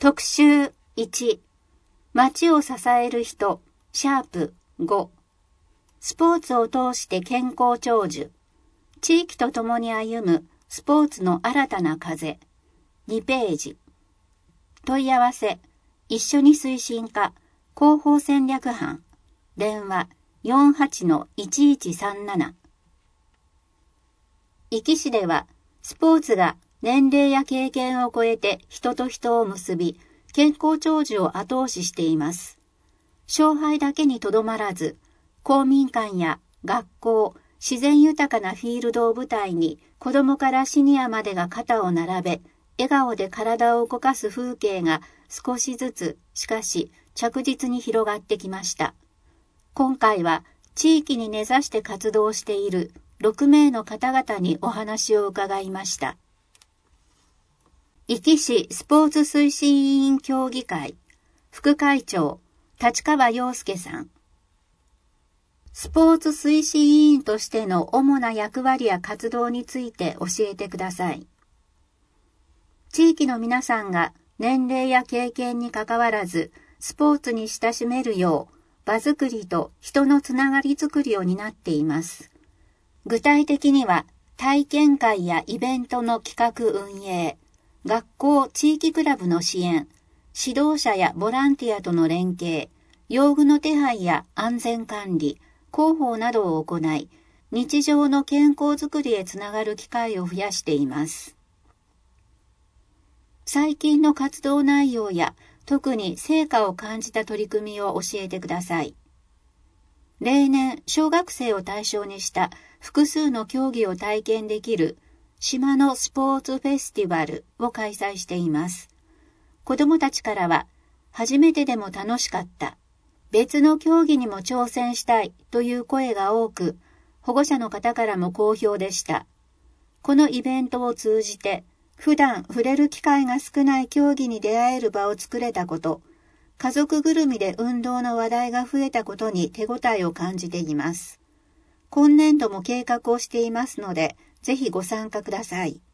特集1、街を支える人、#5、スポーツを通して健康長寿、地域と共に歩むスポーツの新たな風、2ページ。問い合わせ、一緒に推進課、広報戦略班、電話 48-1137。壱岐市では、スポーツが年齢や経験を超えて人と人を結び、健康長寿を後押ししています。勝敗だけにとどまらず、公民館や学校、自然豊かなフィールドを舞台に、子どもからシニアまでが肩を並べ、笑顔で体を動かす風景が少しずつ、しかし着実に広がってきました。今回は地域に根ざして活動している6名の方々にお話を伺いました。壱岐市スポーツ推進委員協議会副会長立川陽介さん。スポーツ推進委員としての主な役割や活動について教えてください。地域の皆さんが年齢や経験にかかわらずスポーツに親しめるよう場づくりと人のつながりづくりを担っています。具体的には体験会やイベントの企画運営、学校・地域クラブの支援、指導者やボランティアとの連携、用具の手配や安全管理、広報などを行い、日常の健康づくりへつながる機会を増やしています。最近の活動内容や特に成果を感じた取り組みを教えてください。例年、小学生を対象にした複数の競技を体験できる島のスポーツフェスティバルを開催しています。子どもたちからは、初めてでも楽しかった、別の競技にも挑戦したいという声が多く、保護者の方からも好評でした。このイベントを通じて、普段触れる機会が少ない競技に出会える場を作れたこと、家族ぐるみで運動の話題が増えたことに手応えを感じています。今年度も計画をしていますので、ぜひご参加ください。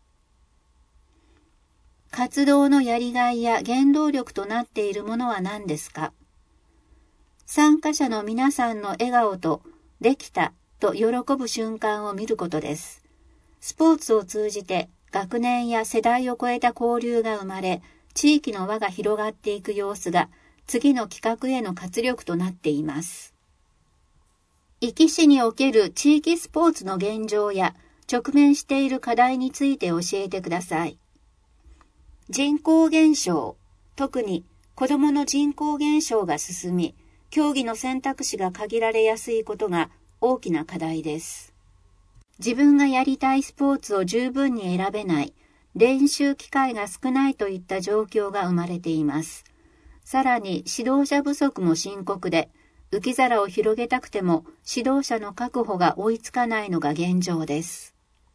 活動のやりがいや原動力となっているものは何ですか？参加者の皆さんの笑顔とできたと喜ぶ瞬間を見ることです。スポーツを通じて学年や世代を超えた交流が生まれ、地域の輪が広がっていく様子が次の企画への活力となっています。壱岐市における地域スポーツの現状や直面している課題について教えてください。人口減少、特に子どもの人口減少が進み、競技の選択肢が限られやすいことが大きな課題です。自分がやりたいスポーツを十分に選べない、練習機会が少ないといった状況が生まれています。さらに指導者不足も深刻で、浮き皿を広げたくても指導者の確保が追いつかないのが現状です。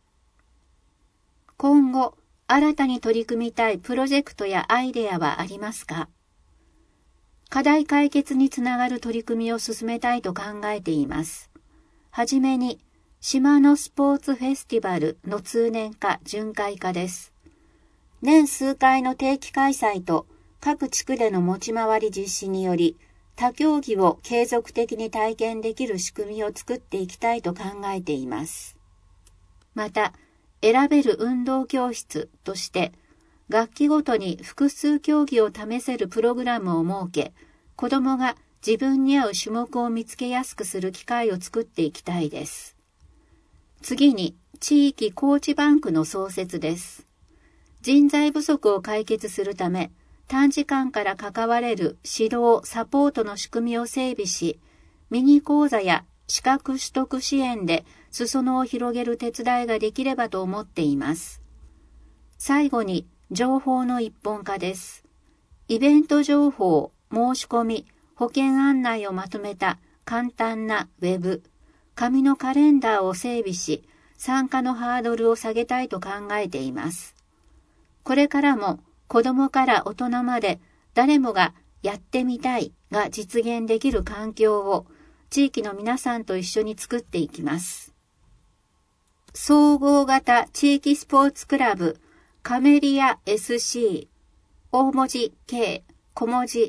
今後、新たに取り組みたいプロジェクトやアイデアはありますか？課題解決につながる取り組みを進めたいと考えています。はじめに、島のスポーツフェスティバルの通年化・巡回化です。年数回の定期開催と各地区での持ち回り実施により、他競技を継続的に体験できる仕組みを作っていきたいと考えています。また、選べる運動教室として、学期ごとに複数競技を試せるプログラムを設け、子どもが自分に合う種目を見つけやすくする機会を作っていきたいです。次に、地域コーチバンクの創設です。人材不足を解決するため、短時間から関われる指導・サポートの仕組みを整備し、ミニ講座や資格取得支援で裾野を広げる手伝いができればと思っています。最後に、情報の一本化です。イベント情報、申し込み、保険案内をまとめた簡単なウェブ、紙のカレンダーを整備し、参加のハードルを下げたいと考えています。これからも子どもから大人まで誰もがやってみたいが実現できる環境を地域の皆さんと一緒に作っていきます。総合型地域スポーツクラブカメリア SC 大文字 K、小文字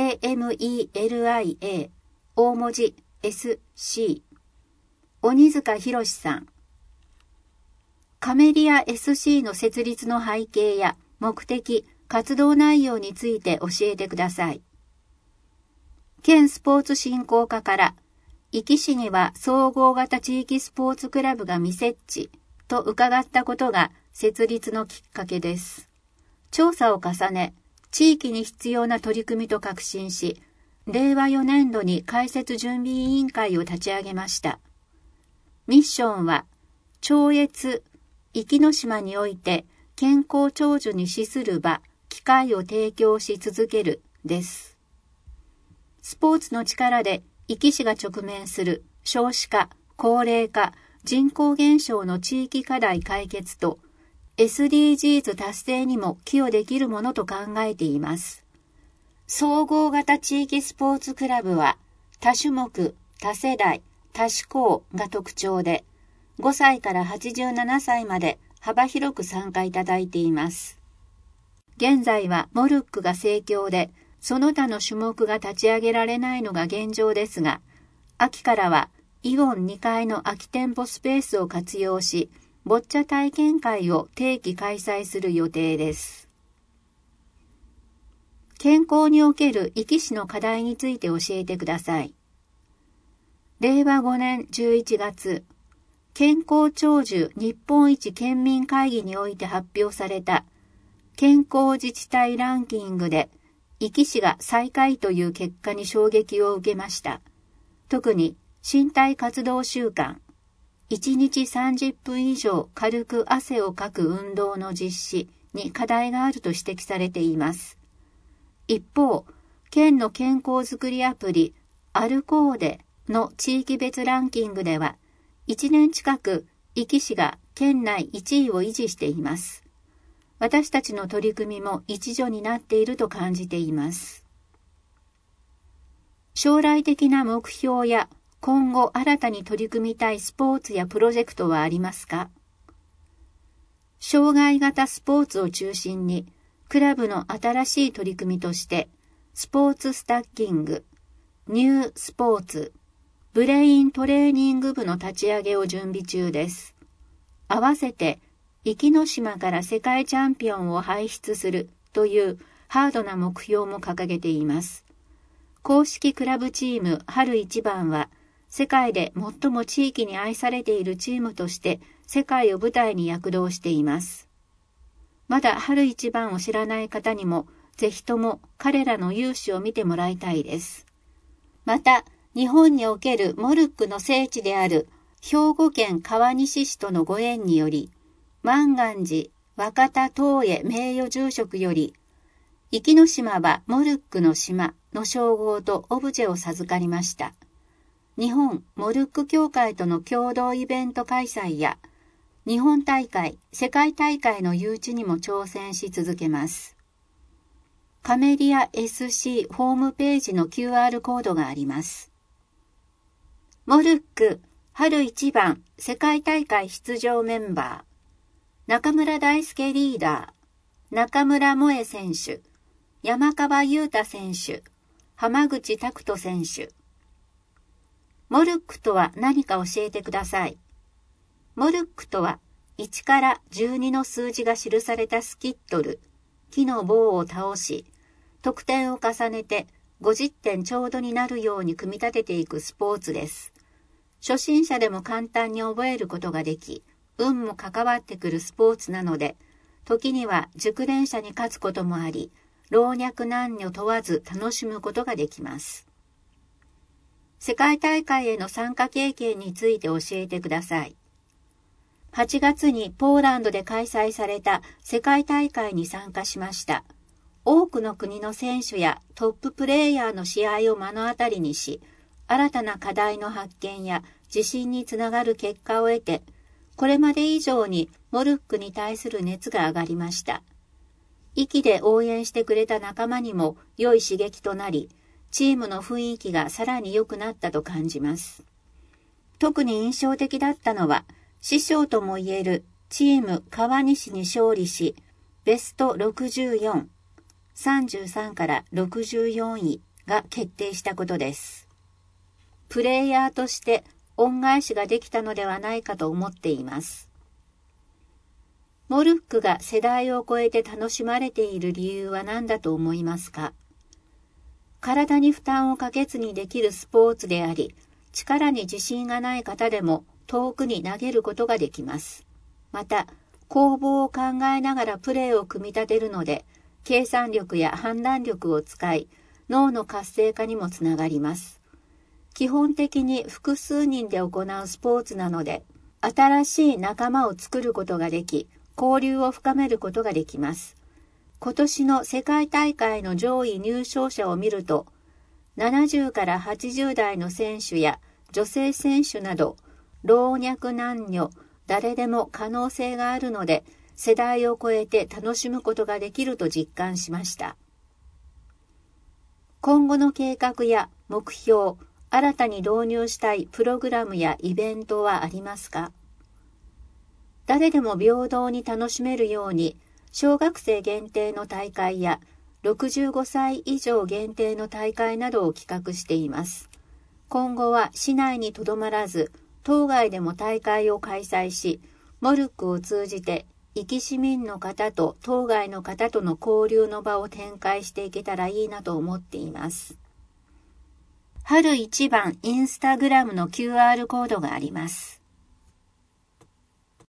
AMELIA、大文字 SC。鬼塚博さん。カメリア SC の設立の背景や目的、活動内容について教えてください。県スポーツ振興課から、壱岐市には総合型地域スポーツクラブが未設置と伺ったことが設立のきっかけです。調査を重ね、地域に必要な取り組みと確信し、令和4年度に開設準備委員会を立ち上げました。ミッションは、超越、壱岐島において健康長寿に資する場、機会を提供し続ける、です。スポーツの力で壱岐市が直面する少子化、高齢化、人口減少の地域課題解決と SDGs 達成にも寄与できるものと考えています。総合型地域スポーツクラブは多種目、多世代、多趣向が特徴で5歳から87歳まで幅広く参加いただいています。現在はモルックが盛況でその他の種目が立ち上げられないのが現状ですが、秋からはイオン2階の空き店舗スペースを活用し、ボッチャ体験会を定期開催する予定です。健康における壱岐市の課題について教えてください。令和5年11月、健康長寿日本一県民会議において発表された健康自治体ランキングで、壱岐市が最下位という結果に衝撃を受けました。特に身体活動習慣、1日30分以上軽く汗をかく運動の実施に課題があると指摘されています。一方、県の健康づくりアプリアルコーデの地域別ランキングでは、1年近く壱岐市が県内1位を維持しています。私たちの取り組みも一助になっていると感じています。将来的な目標や今後新たに取り組みたいスポーツやプロジェクトはありますか？障害型スポーツを中心に、クラブの新しい取り組みとして、スポーツスタッキング、ニュースポーツ、ブレイントレーニング部の立ち上げを準備中です。合わせて、壱岐島から世界チャンピオンを輩出するというハードな目標も掲げています。公式クラブチーム春一番は世界で最も地域に愛されているチームとして世界を舞台に躍動しています。まだ春一番を知らない方にもぜひとも彼らの勇姿を見てもらいたいです。また日本におけるモルックの聖地である兵庫県川西市とのご縁により万願寺若田東映名誉住職より、壱岐島はモルックの島の称号とオブジェを授かりました。日本モルック協会との共同イベント開催や、日本大会、世界大会の誘致にも挑戦し続けます。カメリア SC ホームページの QR コードがあります。モルック春一番世界大会出場メンバー。中村大輔リーダー、中村萌恵選手、山川優太選手、浜口拓人選手。モルックとは何か教えてください。モルックとは1から12の数字が記されたスキットル、木の棒を倒し、得点を重ねて50点ちょうどになるように組み立てていくスポーツです。初心者でも簡単に覚えることができ、運も関わってくるスポーツなので、時には熟練者に勝つこともあり、老若男女問わず楽しむことができます。世界大会への参加経験について教えてください。8月にポーランドで開催された世界大会に参加しました。多くの国の選手やトッププレーヤーの試合を目の当たりにし、新たな課題の発見や自信につながる結果を得て、これまで以上にモルックに対する熱が上がりました。壱岐で応援してくれた仲間にも良い刺激となり、チームの雰囲気がさらに良くなったと感じます。特に印象的だったのは、師匠ともいえるチーム川西に勝利し、ベスト64、 33から64位が決定したことです。プレイヤーとして恩返しができたのではないかと思っています。モルックが世代を超えて楽しまれている理由は何だと思いますか？体に負担をかけずにできるスポーツであり、力に自信がない方でも遠くに投げることができます。また、攻防を考えながらプレーを組み立てるので、計算力や判断力を使い、脳の活性化にもつながります。基本的に複数人で行うスポーツなので、新しい仲間を作ることができ、交流を深めることができます。今年の世界大会の上位入賞者を見ると、70から80代の選手や女性選手など、老若男女、誰でも可能性があるので、世代を超えて楽しむことができると実感しました。今後の計画や目標、新たに導入したいプログラムやイベントはありますか？誰でも平等に楽しめるように、小学生限定の大会や65歳以上限定の大会などを企画しています。今後は市内にとどまらず、島外でも大会を開催し、モルックを通じて、壱岐市民の方と島外の方との交流の場を展開していけたらいいなと思っています。春一番インスタグラムの QR コードがあります。